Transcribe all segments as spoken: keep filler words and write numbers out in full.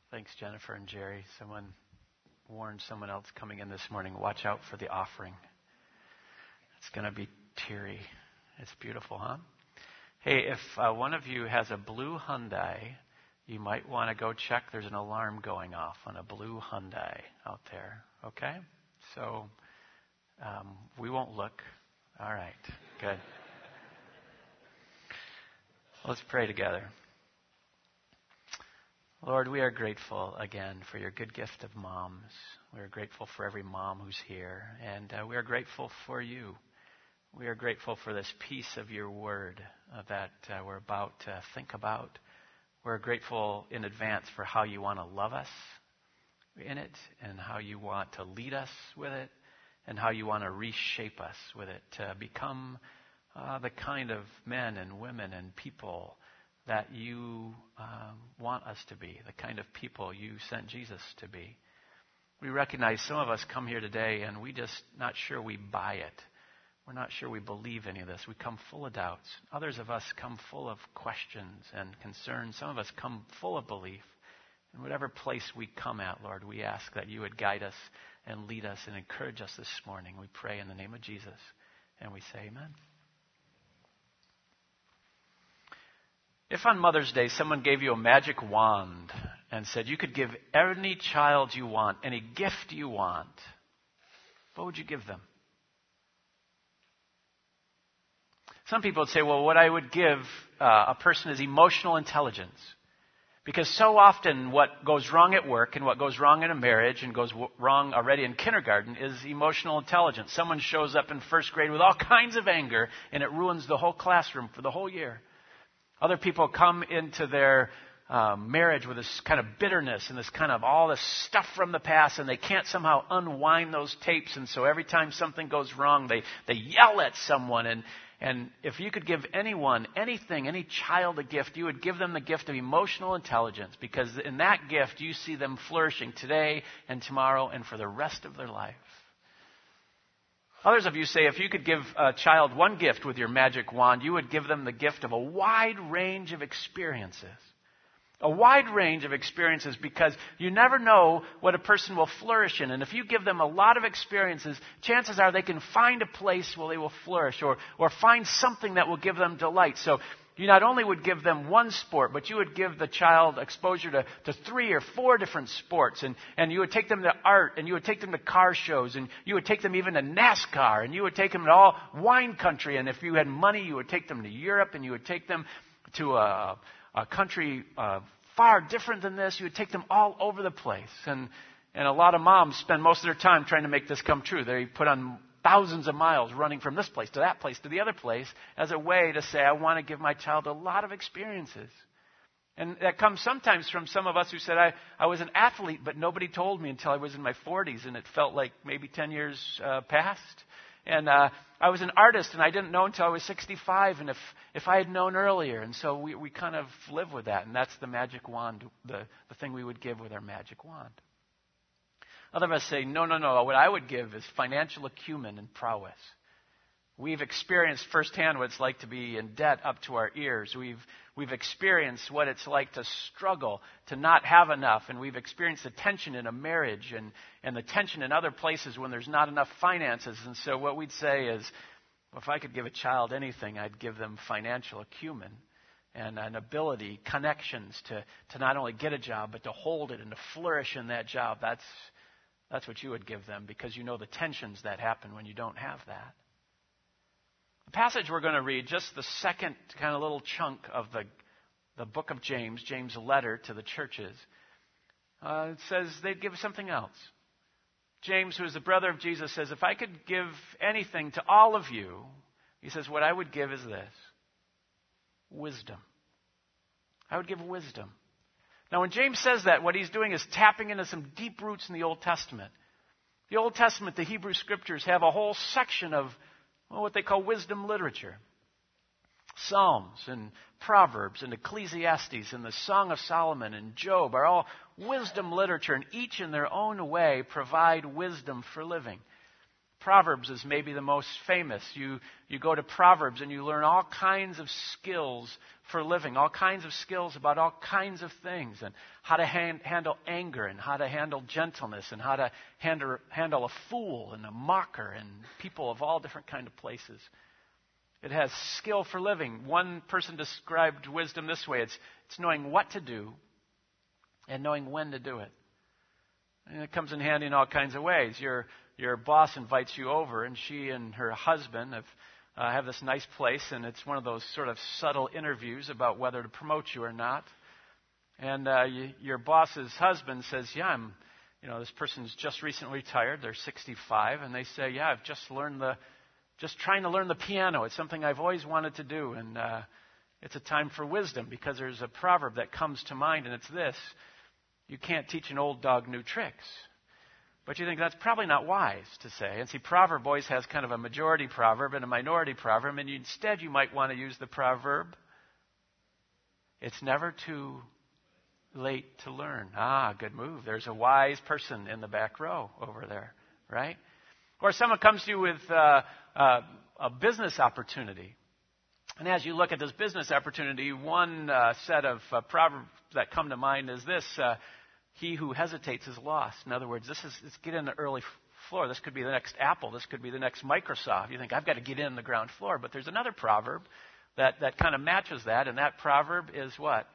Thanks, Jennifer and Jerry. Someone warned someone else coming in this morning, watch out for the offering. It's going to be teary. It's beautiful, huh? Hey, if uh, one of you has a blue Hyundai, you might want to go check. There's an alarm going off on a blue Hyundai out there, okay? So um, we won't look. All right, good. Let's pray together. Lord, we are grateful again for your good gift of moms. We are grateful for every mom who's here, and uh, we are grateful for you. We are grateful for this piece of your word uh, that uh, we're about to think about. We're grateful in advance for how you want to love us in it, and how you want to lead us with it, and how you want to reshape us with it to become uh, the kind of men and women and people that you uh, want us to be, the kind of people you sent Jesus to be. We recognize some of us come here today and we just not sure we buy it. We're not sure we believe any of this. We come full of doubts. Others of us come full of questions and concerns. Some of us come full of belief. In whatever place we come at, Lord, we ask that you would guide us and lead us and encourage us this morning. We pray in the name of Jesus, and we say amen. If on Mother's Day someone gave you a magic wand and said you could give any child you want, any gift you want, what would you give them? Some people would say, well, what I would give uh, a person is emotional intelligence. Because so often what goes wrong at work and what goes wrong in a marriage and goes w- wrong already in kindergarten is emotional intelligence. Someone shows up in first grade with all kinds of anger and it ruins the whole classroom for the whole year. Other people come into their um, marriage with this kind of bitterness and this kind of all this stuff from the past, and they can't somehow unwind those tapes. And so every time something goes wrong, they, they yell at someone. And, and if you could give anyone, anything, any child a gift, you would give them the gift of emotional intelligence, because in that gift you see them flourishing today and tomorrow and for the rest of their life. Others of you say if you could give a child one gift with your magic wand, you would give them the gift of a wide range of experiences. A wide range of experiences, because you never know what a person will flourish in. And if you give them a lot of experiences, chances are they can find a place where they will flourish, or, or find something that will give them delight. So you not only would give them one sport, but you would give the child exposure to, to three or four different sports. And, and you would take them to art, and you would take them to car shows, and you would take them even to NASCAR, and you would take them to all wine country. And if you had money, you would take them to Europe, and you would take them to a, a country uh, far different than this. You would take them all over the place. And, and a lot of moms spend most of their time trying to make this come true. They put on thousands of miles running from this place to that place to the other place as a way to say, I want to give my child a lot of experiences. And that comes sometimes from some of us who said, I, I was an athlete, but nobody told me until I was in my forties, and it felt like maybe ten years uh, passed. And uh, I was an artist, and I didn't know until I was sixty-five, and if, if I had known earlier. And so we, we kind of live with that, and that's the magic wand, the, the thing we would give with our magic wand. Other of us say, no, no, no, what I would give is financial acumen and prowess. We've experienced firsthand what it's like to be in debt up to our ears. We've we've experienced what it's like to struggle, to not have enough. And we've experienced the tension in a marriage and, and the tension in other places when there's not enough finances. And so what we'd say is, well, if I could give a child anything, I'd give them financial acumen and an ability, connections to, to not only get a job, but to hold it and to flourish in that job. That's, that's what you would give them, because you know the tensions that happen when you don't have that. The passage we're going to read, just the second kind of little chunk of the, the book of James, James' letter to the churches, uh, it says they'd give something else. James, who is the brother of Jesus, says, if I could give anything to all of you, he says, what I would give is this: wisdom. I would give wisdom. Now, when James says that, what he's doing is tapping into some deep roots in the Old Testament. The Old Testament, the Hebrew Scriptures, have a whole section of well, what they call wisdom literature. Psalms and Proverbs and Ecclesiastes and the Song of Solomon and Job are all wisdom literature, and each in their own way provide wisdom for living. Proverbs is maybe the most famous. You, you go to Proverbs and you learn all kinds of skills for living, all kinds of skills about all kinds of things, and how to hand, handle anger, and how to handle gentleness, and how to handle, handle a fool and a mocker and people of all different kind of places. It has skill for living. One person described wisdom this way. It's, it's knowing what to do and knowing when to do it. And it comes in handy in all kinds of ways. Your Your boss invites you over, and she and her husband have, uh, have this nice place, and it's one of those sort of subtle interviews about whether to promote you or not. And uh, you, your boss's husband says, yeah, I'm, you know, this person's just recently retired. They're sixty-five, and they say, yeah, I've just learned the, just trying to learn the piano. It's something I've always wanted to do, and uh, it's a time for wisdom, because there's a proverb that comes to mind, and it's this: you can't teach an old dog new tricks. But you think that's probably not wise to say. And see, proverb always has kind of a majority proverb and a minority proverb. And you, instead, you might want to use the proverb, it's never too late to learn. Ah, good move. There's a wise person in the back row over there, right? Or someone comes to you with uh, uh, a business opportunity. And as you look at this business opportunity, one uh, set of uh, proverbs that come to mind is this: uh, he who hesitates is lost. In other words, this is let's get in the early floor. This could be the next Apple. This could be the next Microsoft. You think, I've got to get in the ground floor. But there's another proverb that, that kind of matches that, and that proverb is what?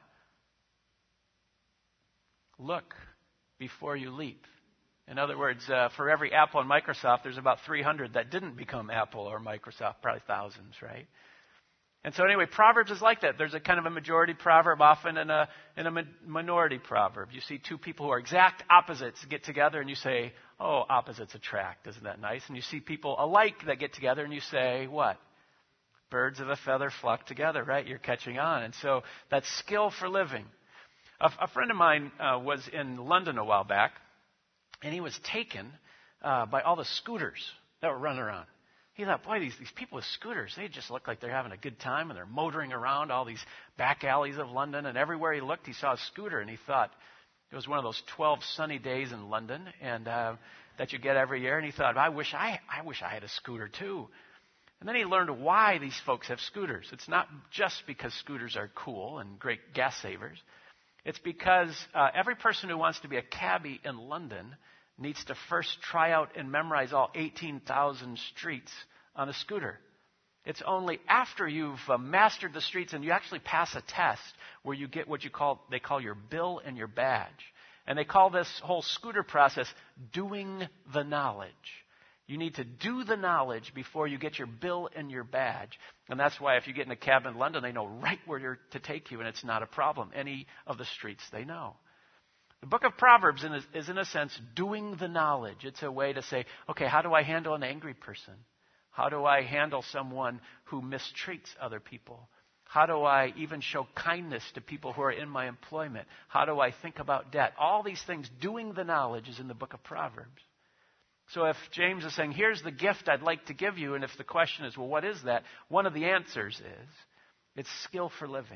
Look before you leap. In other words, uh, for every Apple and Microsoft, there's about three hundred that didn't become Apple or Microsoft, probably thousands, right? And so anyway, Proverbs is like that. There's a kind of a majority proverb often and a, and a minority proverb. You see two people who are exact opposites get together and you say, oh, opposites attract. Isn't that nice? And you see people alike that get together and you say, what? Birds of a feather flock together, right? You're catching on. And so that's skill for living. A, a friend of mine uh, was in London a while back, and he was taken uh, by all the scooters that were running around. He thought, boy, these, these people with scooters, they just look like they're having a good time, and they're motoring around all these back alleys of London, and everywhere he looked, he saw a scooter, and he thought it was one of those twelve sunny days in London and uh, that you get every year, and he thought, I wish I, I wish I had a scooter too. And then he learned why these folks have scooters. It's not just because scooters are cool and great gas savers. It's because uh, every person who wants to be a cabbie in London needs to first try out and memorize all eighteen thousand streets on a scooter. It's only after you've uh, mastered the streets and you actually pass a test where you get what you call, they call your bill and your badge. And they call this whole scooter process doing the knowledge. You need to do the knowledge before you get your bill and your badge. And that's why if you get in a cab in London, they know right where you're to take you, and it's not a problem. Any of the streets they know. The book of Proverbs is, in a sense, doing the knowledge. It's a way to say, okay, how do I handle an angry person? How do I handle someone who mistreats other people? How do I even show kindness to people who are in my employment? How do I think about debt? All these things, doing the knowledge, is in the book of Proverbs. So if James is saying, here's the gift I'd like to give you, and if the question is, well, what is that? One of the answers is, it's skill for living.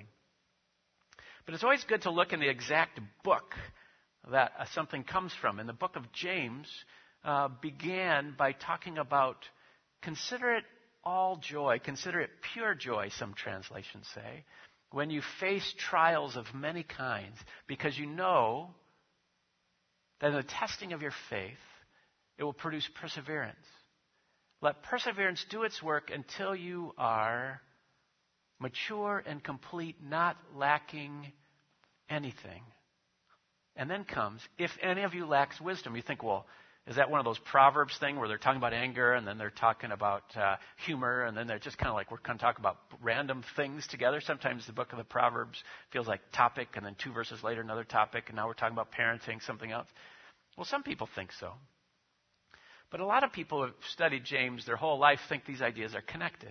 But it's always good to look in the exact book that uh, something comes from. And the book of James uh, began by talking about, consider it all joy, consider it pure joy, some translations say, when you face trials of many kinds, because you know that in the testing of your faith, it will produce perseverance. Let perseverance do its work until you are mature and complete, not lacking anything. And then comes, if any of you lacks wisdom. You think, well, is that one of those Proverbs thing where they're talking about anger and then they're talking about uh, humor and then they're just kind of like we're going to talk about random things together? Sometimes the book of the Proverbs feels like topic and then two verses later another topic, and now we're talking about parenting, something else. Well, some people think so. But a lot of people who have studied James their whole life think these ideas are connected.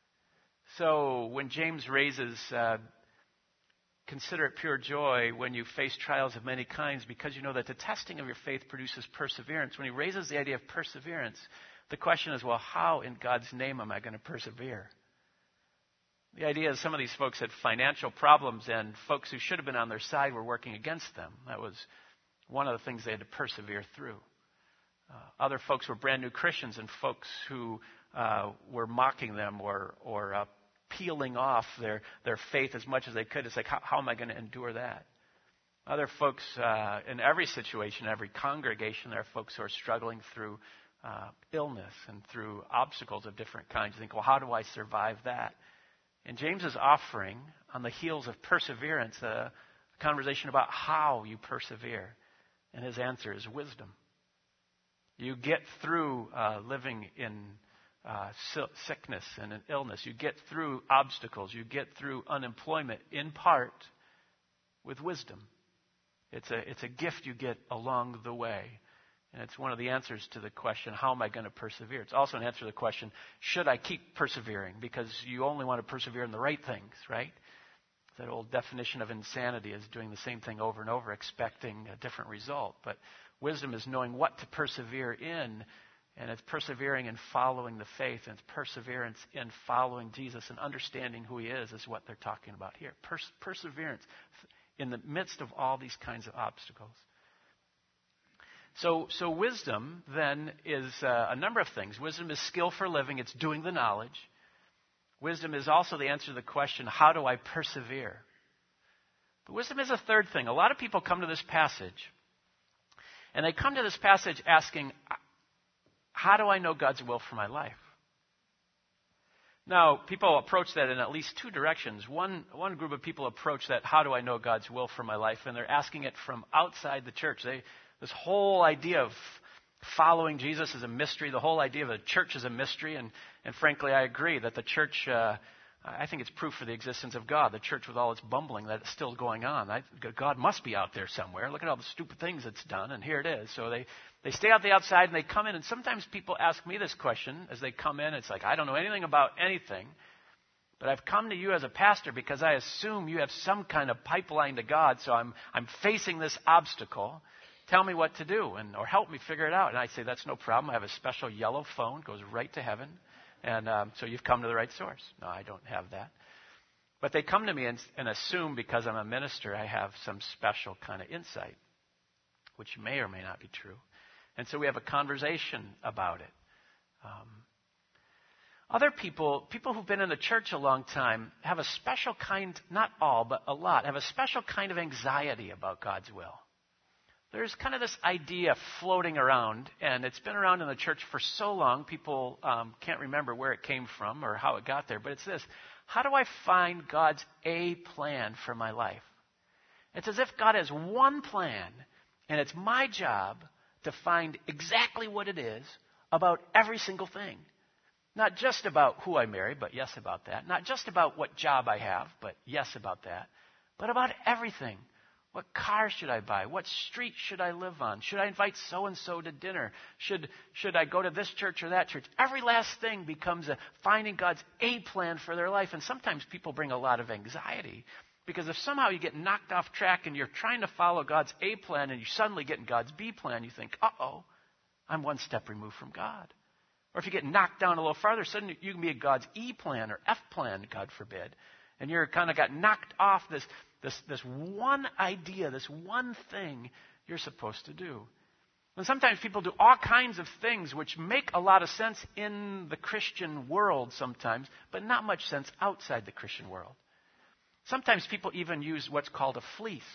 So when James raises, uh, consider it pure joy when you face trials of many kinds, because you know that the testing of your faith produces perseverance. When he raises the idea of perseverance, the question is, well, how in God's name am I going to persevere? The idea is some of these folks had financial problems, and folks who should have been on their side were working against them. That was one of the things they had to persevere through. Uh, other folks were brand new Christians and folks who uh, were mocking them or, or uh, peeling off their, their faith as much as they could. It's like, how, how am I going to endure that? Other folks, uh, in every situation, every congregation, there are folks who are struggling through uh, illness and through obstacles of different kinds. You think, well, how do I survive that? And James is offering, on the heels of perseverance, a, a conversation about how you persevere. And his answer is wisdom. You get through uh, living in uh, sickness and in illness. You get through obstacles. You get through unemployment in part with wisdom. It's a, it's a gift you get along the way. And it's one of the answers to the question, how am I going to persevere? It's also an answer to the question, should I keep persevering? Because you only want to persevere in the right things, right? That old definition of insanity is doing the same thing over and over, expecting a different result. But wisdom is knowing what to persevere in, and it's persevering in following the faith, and it's perseverance in following Jesus and understanding who he is, is what they're talking about here. Pers- perseverance in the midst of all these kinds of obstacles. So, so wisdom, then, is uh, a number of things. Wisdom is skill for living. It's doing the knowledge. Wisdom is also the answer to the question, how do I persevere? But wisdom is a third thing. A lot of people come to this passage, and they come to this passage asking, how do I know God's will for my life? Now, people approach that in at least two directions. One, one group of people approach that, how do I know God's will for my life? And they're asking it from outside the church. They, this whole idea of following Jesus is a mystery. The whole idea of the church is a mystery. And, and frankly, I agree that the church, uh, I think it's proof for the existence of God. The church with all its bumbling, that it's still going on. I, God must be out there somewhere. Look at all the stupid things it's done, and here it is. So they, they stay out the outside, and they come in. And sometimes people ask me this question as they come in. It's like, I don't know anything about anything, but I've come to you as a pastor because I assume you have some kind of pipeline to God, so I'm, I'm facing this obstacle. Tell me what to do, and or help me figure it out. And I say, that's no problem. I have a special yellow phone, goes right to heaven. And um, so you've come to the right source. No, I don't have that. But they come to me and, and assume because I'm a minister, I have some special kind of insight, which may or may not be true. And so we have a conversation about it. Um, other people, people who've been in the church a long time, have a special kind, not all, but a lot, have a special kind of anxiety about God's will. There's kind of this idea floating around, and it's been around in the church for so long, people um, can't remember where it came from or how it got there, but it's this. How do I find God's A plan for my life? It's as if God has one plan, and it's my job to find exactly what it is about every single thing. Not just about who I marry, but yes about that. Not just about what job I have, but yes about that. But about everything. What car should I buy? What street should I live on? Should I invite so-and-so to dinner? Should, should I go to this church or that church? Every last thing becomes a finding God's A plan for their life. And sometimes people bring a lot of anxiety. Because if somehow you get knocked off track and you're trying to follow God's A plan and you suddenly get in God's B plan, you think, uh-oh, I'm one step removed from God. Or if you get knocked down a little farther, suddenly you can be at God's E plan or F plan, God forbid. And you're kind of got knocked off this This, this one idea, this one thing you're supposed to do. And sometimes people do all kinds of things which make a lot of sense in the Christian world sometimes, but not much sense outside the Christian world. Sometimes people even use what's called a fleece.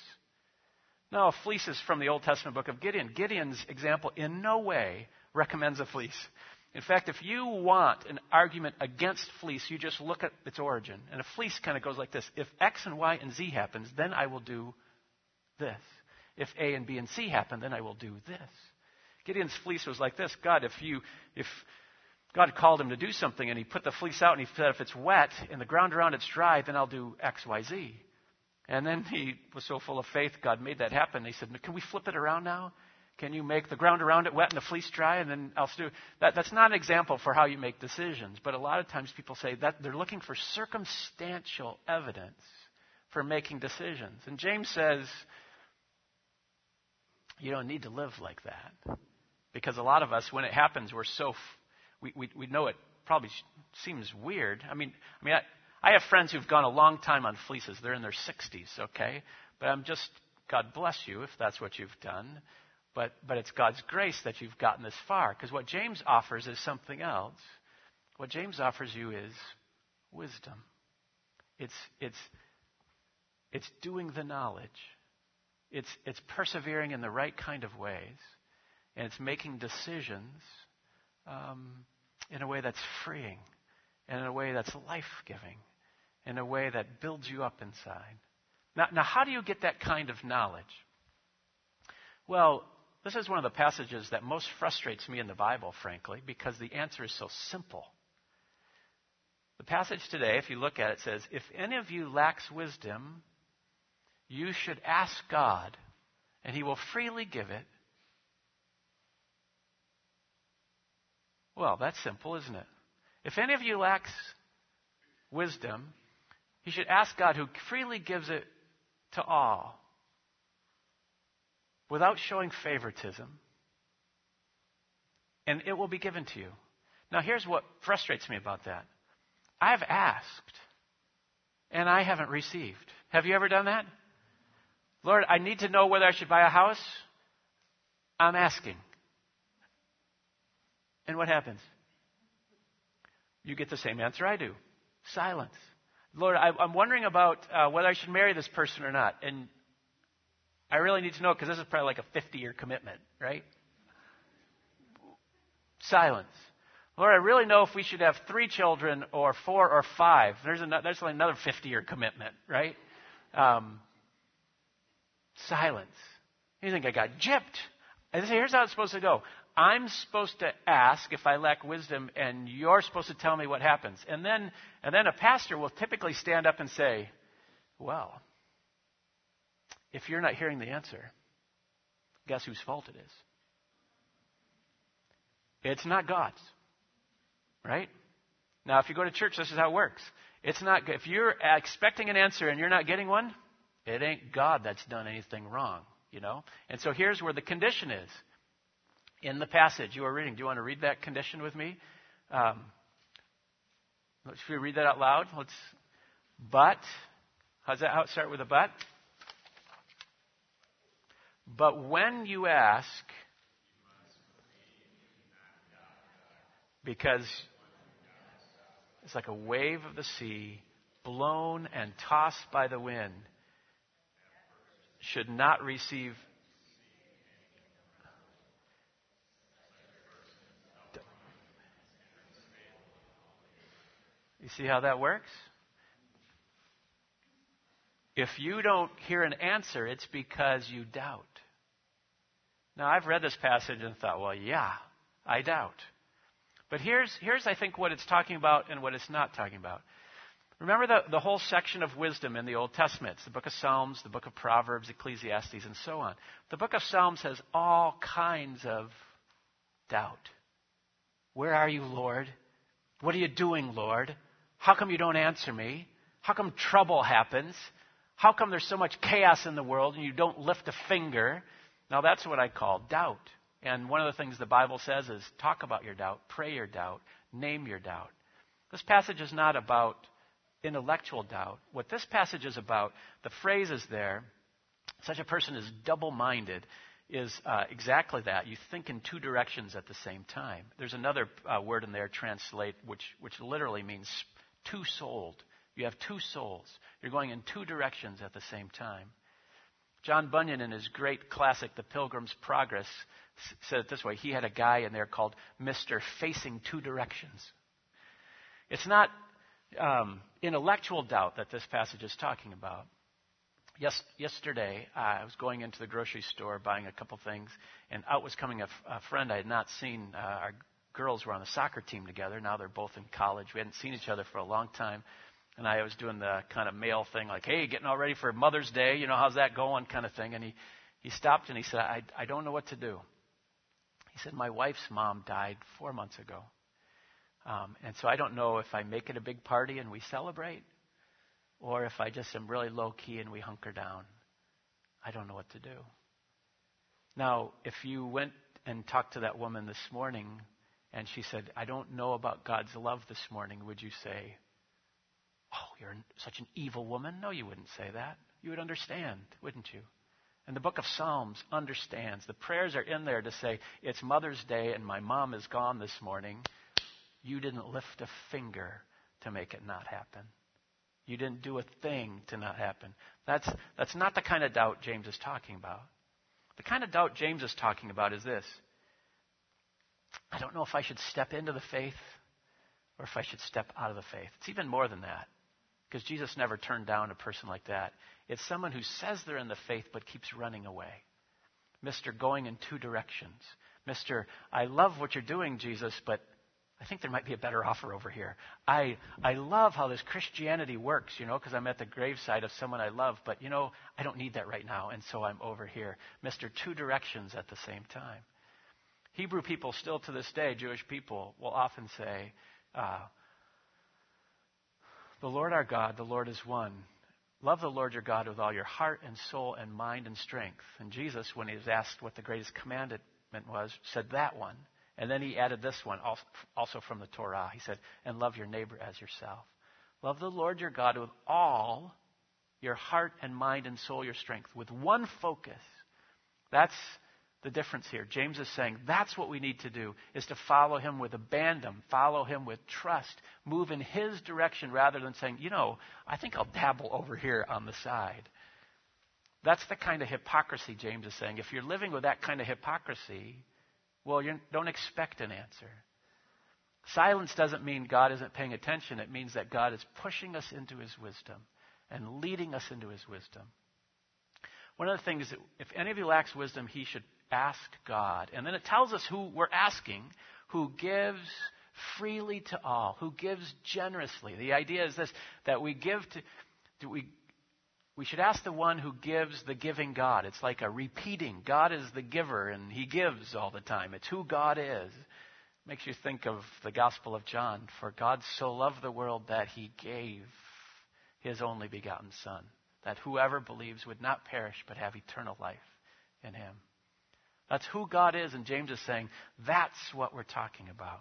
Now, a fleece is from the Old Testament book of Gideon. Gideon's example in no way recommends a fleece. In fact, if you want an argument against fleece, you just look at its origin. And a fleece kind of goes like this. If X and Y and Z happens, then I will do this. If A and B and C happen, then I will do this. Gideon's fleece was like this. God, if you, if God called him to do something and he put the fleece out and he said, if it's wet and the ground around it's dry, then I'll do X, Y, Z. And then he was so full of faith, God made that happen. He said, can we flip it around now? Can you make the ground around it wet and the fleece dry, and then I'll do that? That's not an example for how you make decisions. But a lot of times people say that they're looking for circumstantial evidence for making decisions. And James says, you don't need to live like that. Because a lot of us, when it happens, we're so, we, we, we know it probably seems weird. I mean, I mean, I, I have friends who've gone a long time on fleeces. They're in their sixties, okay? But I'm just, God bless you if that's what you've done. But, but it's God's grace that you've gotten this far. Because what James offers is something else. What James offers you is wisdom. It's, it's, it's doing the knowledge. It's, it's persevering in the right kind of ways. And it's making decisions um, in a way that's freeing. And in a way that's life-giving. In a way that builds you up inside. Now, now, how do you get that kind of knowledge? Well, this is one of the passages that most frustrates me in the Bible, frankly, because the answer is so simple. The passage today, if you look at it, says, if any of you lacks wisdom, you should ask God, and he will freely give it. Well, that's simple, isn't it? If any of you lacks wisdom, you should ask God, who freely gives it to all, without showing favoritism, and it will be given to you. Now, here's what frustrates me about that. I've asked, and I haven't received. Have you ever done that? Lord, I need to know whether I should buy a house. I'm asking. And what happens? You get the same answer I do. Silence. Lord, I, I'm wondering about uh, whether I should marry this person or not. And I really need to know because this is probably like a fifty-year commitment, right? Silence. Lord, I really know if we should have three children or four or five. There's, another, there's like another fifty-year commitment, right? Um, silence. You think I got gypped. And here's how it's supposed to go. I'm supposed to ask if I lack wisdom, and you're supposed to tell me what happens. And then, and then a pastor will typically stand up and say, well, if you're not hearing the answer, guess whose fault it is? It's not God's. Right? Now, if you go to church, this is how it works. It's not, if you're expecting an answer and you're not getting one, it ain't God that's done anything wrong, you know? And so here's where the condition is. In the passage you are reading, do you want to read that condition with me? Um, should we read that out loud? Let's. But, how's that? How it start with a but? But when you ask, because it's like a wave of the sea, blown and tossed by the wind, should not receive. You see how that works? If you don't hear an answer, it's because you doubt. Now, I've read this passage and thought, well, yeah, I doubt. But here's, here's I think, what it's talking about and what it's not talking about. Remember the, the whole section of wisdom in the Old Testament. It's the book of Psalms, the book of Proverbs, Ecclesiastes, and so on. The book of Psalms has all kinds of doubt. Where are you, Lord? What are you doing, Lord? How come you don't answer me? How come trouble happens? How come there's so much chaos in the world and you don't lift a finger? Now, that's what I call doubt. And one of the things the Bible says is talk about your doubt, pray your doubt, name your doubt. This passage is not about intellectual doubt. What this passage is about, the phrase is there, such a person is double-minded, is uh, exactly that. You think in two directions at the same time. There's another uh, word in there, translate, which, which literally means two-souled. You have two souls. You're going in two directions at the same time. John Bunyan, in his great classic, The Pilgrim's Progress, s- said it this way. He had a guy in there called Mister Facing Two Directions. It's not um, intellectual doubt that this passage is talking about. Yes, yesterday, uh, I was going into the grocery store buying a couple things, and out was coming a, f- a friend I had not seen. Uh, our girls were on the soccer team together. Now they're both in college. We hadn't seen each other for a long time. And I was doing the kind of male thing, like, hey, getting all ready for Mother's Day, you know, how's that going, kind of thing. And he, he stopped and he said, I, I don't know what to do. He said, my wife's mom died four months ago. Um, and so I don't know if I make it a big party and we celebrate, or if I just am really low-key and we hunker down. I don't know what to do. Now, if you went and talked to that woman this morning and she said, I don't know about God's love this morning, would you say, oh, you're such an evil woman? No, you wouldn't say that. You would understand, wouldn't you? And the book of Psalms understands. The prayers are in there to say, it's Mother's Day and my mom is gone this morning. You didn't lift a finger to make it not happen. You didn't do a thing to not happen. That's, that's not the kind of doubt James is talking about. The kind of doubt James is talking about is this. I don't know if I should step into the faith or if I should step out of the faith. It's even more than that, because Jesus never turned down a person like that. It's someone who says they're in the faith but keeps running away. Mister going in two directions. Mister I love what you're doing, Jesus, but I think there might be a better offer over here. I I love how this Christianity works, you know, because I'm at the graveside of someone I love, but, you know, I don't need that right now, and so I'm over here. Mister Two directions at the same time. Hebrew people still to this day, Jewish people, will often say, uh, the Lord our God, the Lord is one. Love the Lord your God with all your heart and soul and mind and strength. And Jesus, when he was asked what the greatest commandment was, said that one. And then he added this one, also from the Torah. He said, and love your neighbor as yourself. Love the Lord your God with all your heart and mind and soul, your strength, with one focus. That's the difference here. James is saying that's what we need to do, is to follow him with abandon, follow him with trust, move in his direction rather than saying, you know, I think I'll dabble over here on the side. That's the kind of hypocrisy James is saying. If you're living with that kind of hypocrisy, well, you don't expect an answer. Silence doesn't mean God isn't paying attention. It means that God is pushing us into his wisdom and leading us into his wisdom. One of the things that if any of you lacks wisdom, he should ask God. And then it tells us who we're asking, who gives freely to all, who gives generously. The idea is this, that we give to, do we, we should ask the one who gives the giving God. It's like a repeating. God is the giver and he gives all the time. It's who God is. Makes you think of the Gospel of John. For God so loved the world that he gave his only begotten Son, that whoever believes would not perish but have eternal life in him. That's who God is, and James is saying that's what we're talking about.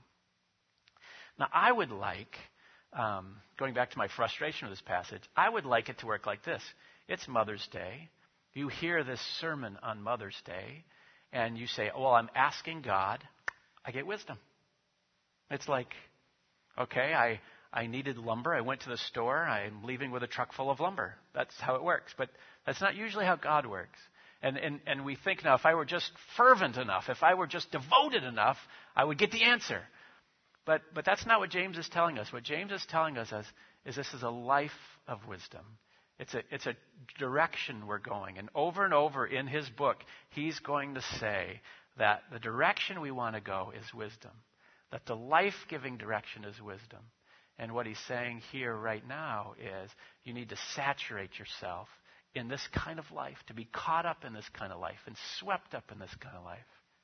Now, I would like, um, going back to my frustration with this passage, I would like it to work like this. It's Mother's Day. You hear this sermon on Mother's Day, and you say, well, I'm asking God. I get wisdom. It's like, okay, I, I needed lumber. I went to the store. I'm leaving with a truck full of lumber. That's how it works. But that's not usually how God works. And, and, and we think now, if I were just fervent enough, if I were just devoted enough, I would get the answer. But, but that's not what James is telling us. What James is telling us is, is this is a life of wisdom. It's a, it's a direction we're going. And over and over in his book, he's going to say that the direction we want to go is wisdom. That the life-giving direction is wisdom. And what he's saying here right now is you need to saturate yourself in this kind of life, to be caught up in this kind of life and swept up in this kind of life.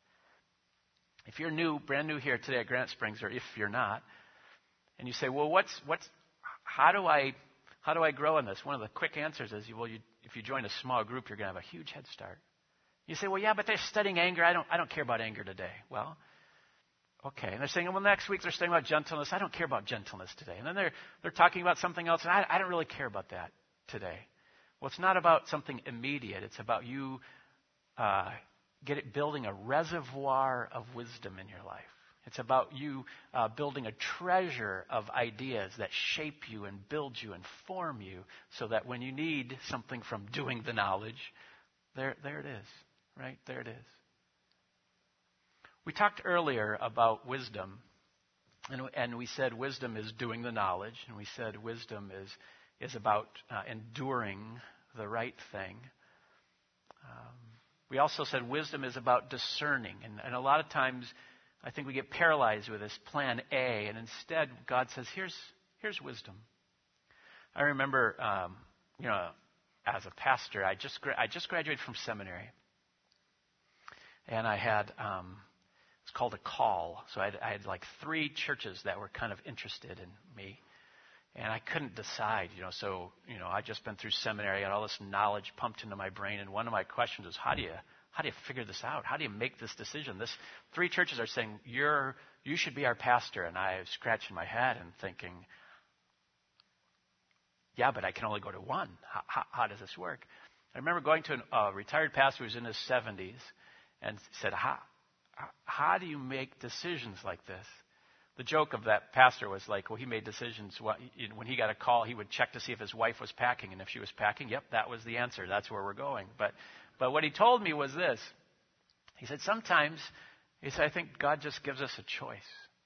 If you're new, brand new here today at Granite Springs, or if you're not, and you say, well, what's, what's, how do I, how do I grow in this? One of the quick answers is, well, you, if you join a small group, you're going to have a huge head start. You say, well, yeah, but they're studying anger. I don't, I don't care about anger today. Well, okay. And they're saying, well, next week they're studying about gentleness. I don't care about gentleness today. And then they're, they're talking about something else, and I, I don't really care about that today. Well, it's not about something immediate. It's about you uh, get it, building a reservoir of wisdom in your life. It's about you uh, building a treasure of ideas that shape you and build you and form you so that when you need something from doing the knowledge, there, there it is, right? There it is. We talked earlier about wisdom, and, and we said wisdom is doing the knowledge, and we said wisdom is is about uh, enduring the right thing. Um, we also said wisdom is about discerning. And, and a lot of times, I think we get paralyzed with this plan A, and instead God says, here's here's wisdom. I remember, um, you know, as a pastor, I just gra- I just graduated from seminary. And I had, um, it's called a call. So I had, I had like three churches that were kind of interested in me. And I couldn't decide, you know, so, you know, I'd just been through seminary, I had all this knowledge pumped into my brain, and one of my questions was, how do you, how do you figure this out? How do you make this decision? This, three churches are saying, you're, you should be our pastor, and I was scratching my head and thinking, yeah, but I can only go to one. How, how, how does this work? I remember going to a uh, retired pastor who was in his seventies and said, how, how do you make decisions like this? The joke of that pastor was like, well, he made decisions. When he got a call, he would check to see if his wife was packing. And if she was packing, yep, that was the answer. That's where we're going. But, but what he told me was this. He said, sometimes, he said, I think God just gives us a choice.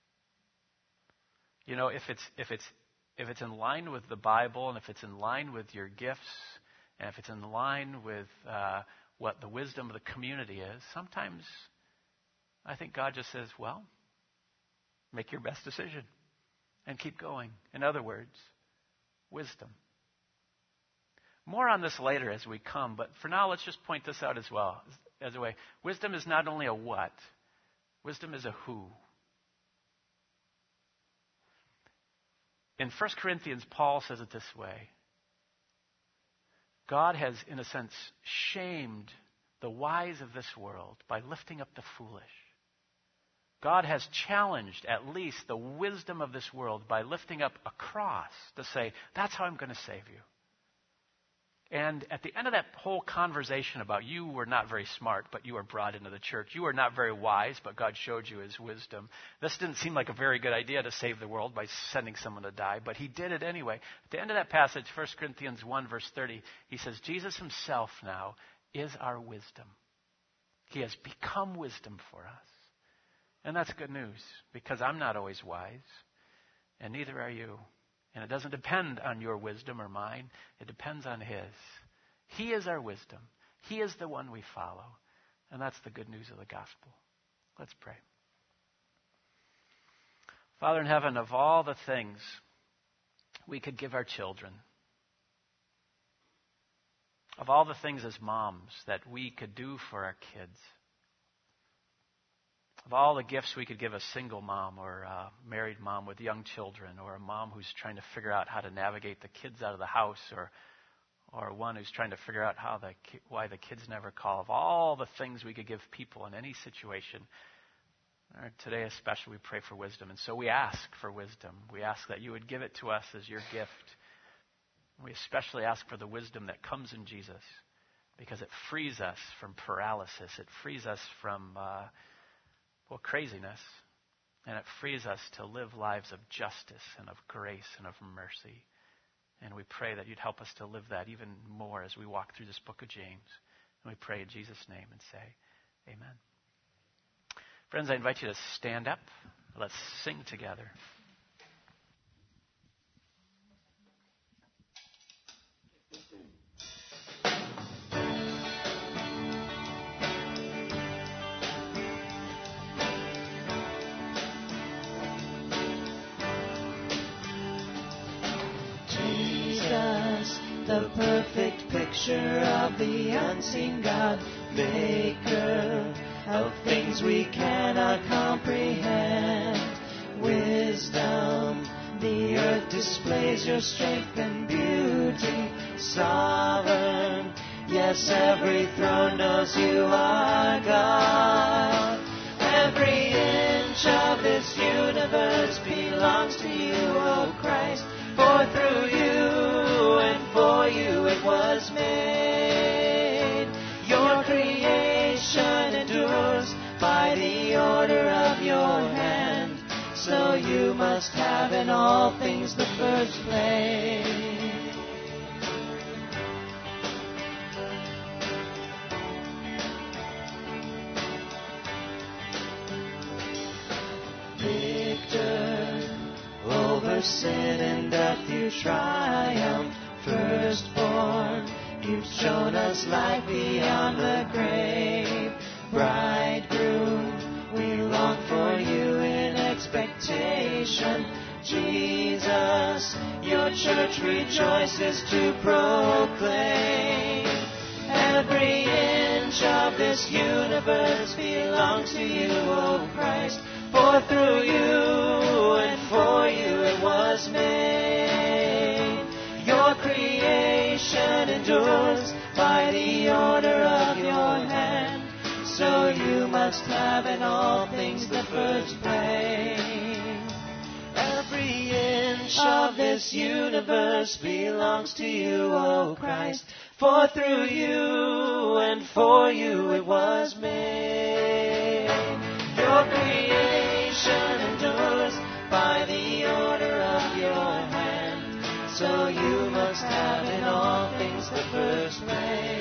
You know, if it's, if it's, if it's in line with the Bible, and if it's in line with your gifts, and if it's in line with uh, what the wisdom of the community is, sometimes I think God just says, well, make your best decision and keep going. In other words, wisdom. More on this later as we come, but for now, let's just point this out as well, as a way. Wisdom is not only a what, wisdom is a who. In First Corinthians, Paul says it this way. God has, in a sense, shamed the wise of this world by lifting up the foolish. God has challenged at least the wisdom of this world by lifting up a cross to say, that's how I'm going to save you. And at the end of that whole conversation about you were not very smart, but you were brought into the church. You were not very wise, but God showed you his wisdom. This didn't seem like a very good idea to save the world by sending someone to die, but he did it anyway. At the end of that passage, First Corinthians one, verse thirty, he says, Jesus himself now is our wisdom. He has become wisdom for us. And that's good news, because I'm not always wise, and neither are you. And it doesn't depend on your wisdom or mine. It depends on his. He is our wisdom. He is the one we follow. And that's the good news of the gospel. Let's pray. Father in heaven, of all the things we could give our children, of all the things as moms that we could do for our kids, of all the gifts we could give a single mom or a married mom with young children, or a mom who's trying to figure out how to navigate the kids out of the house, or or one who's trying to figure out how the why the kids never call, of all the things we could give people in any situation, today especially we pray for wisdom. And so we ask for wisdom. We ask that you would give it to us as your gift. We especially ask for the wisdom that comes in Jesus, because it frees us from paralysis. It frees us from Uh, Well, craziness, and it frees us to live lives of justice and of grace and of mercy. And we pray that you'd help us to live that even more as we walk through this book of James. And we pray in Jesus' name and say, amen. Friends, I invite you to stand up. Let's sing together. The perfect picture of the unseen God, maker of things we cannot comprehend. Wisdom, the earth displays your strength and beauty. Sovereign, yes, every throne knows you are God. Every inch of this universe belongs to you, O Christ, for through you and for you it was made. Your creation endures by the order of your hand, so you must have in all things the first place. Victor, over sin and death you triumph. Firstborn, you've shown us life beyond the grave. Bridegroom, we long for you in expectation. Jesus, your church rejoices to proclaim. Every inch of this universe belongs to you, O Christ, for through you and for you it was made. Your creation endures by the order of your hand, so you must have in all things the first place. Every inch of this universe belongs to you, O Christ, For through you and for you it was made. Your creation endures by the order of your hand. So you must have in all things the first place.